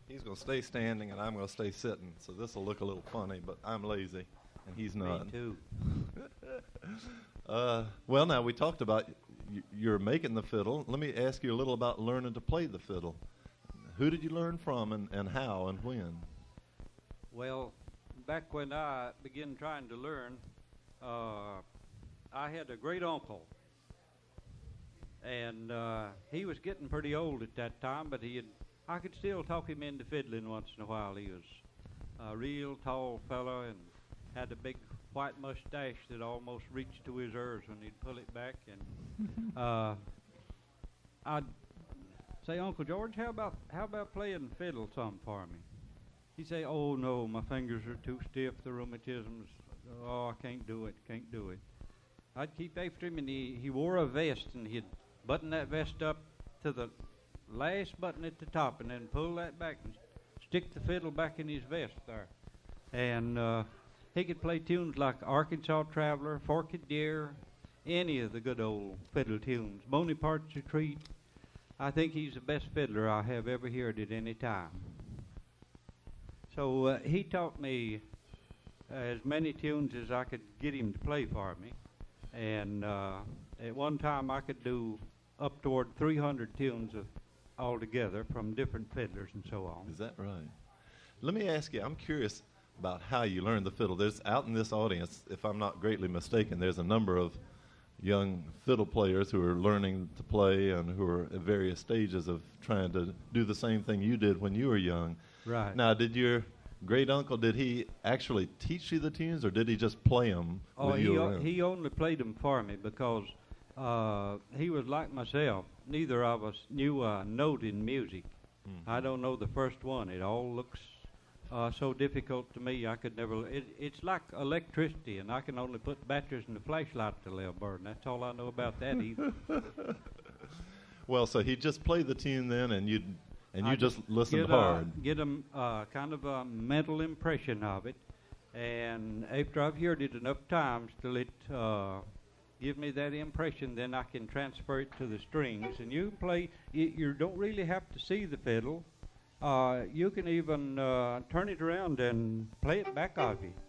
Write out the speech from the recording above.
He's going to stay standing, and I'm going to stay sitting. So this will look a little funny, but I'm lazy, and he's not. Me too. Well, now we talked about you're making the fiddle. Let me ask you a little about learning to play the fiddle. Who did you learn from, and how, and when? Well, back when I began trying to learn, I had a great uncle, and he was getting pretty old at that time, but I could still talk him into fiddling once in a while. He was a real tall fellow and had a big white mustache that almost reached to his ears when he'd pull it back. And I'd say, Uncle George, how about playing fiddle some for me? He'd say, oh no, my fingers are too stiff, the rheumatism's, oh, I can't do it. I'd keep after him, and he wore a vest, and he'd button that vest up to the last button at the top, and then pull that back and stick the fiddle back in his vest there. And he could play tunes like Arkansas Traveler, Forked Deer, any of the good old fiddle tunes. Bonaparte's Retreat. I think he's the best fiddler I have ever heard at any time. So he taught me as many tunes as I could get him to play for me. And at one time I could do up toward 300 tunes altogether from different fiddlers and so on. Is that right? Let me ask you, I'm curious about how you learned the fiddle. There's out in this audience, if I'm not greatly mistaken, there's a number of young fiddle players who are learning to play and who are at various stages of trying to do the same thing you did when you were young. Right. Now, did your great uncle, did he actually teach you the tunes, or did he just play them? Oh, he only played them for me because he was like myself. Neither of us knew a note in music. Mm-hmm. I don't know the first one. It all looks so difficult to me. I could never. It's like electricity, and I can only put batteries in the flashlight till they'll burn. That's all I know about that either. Well, so he just played the tune then, and you just listened hard. Get a kind of a mental impression of it, and after I've heard it enough times till it give me that impression, then I can transfer it to the strings. And you play. You don't really have to see the fiddle. You can even turn it around and play it back of you.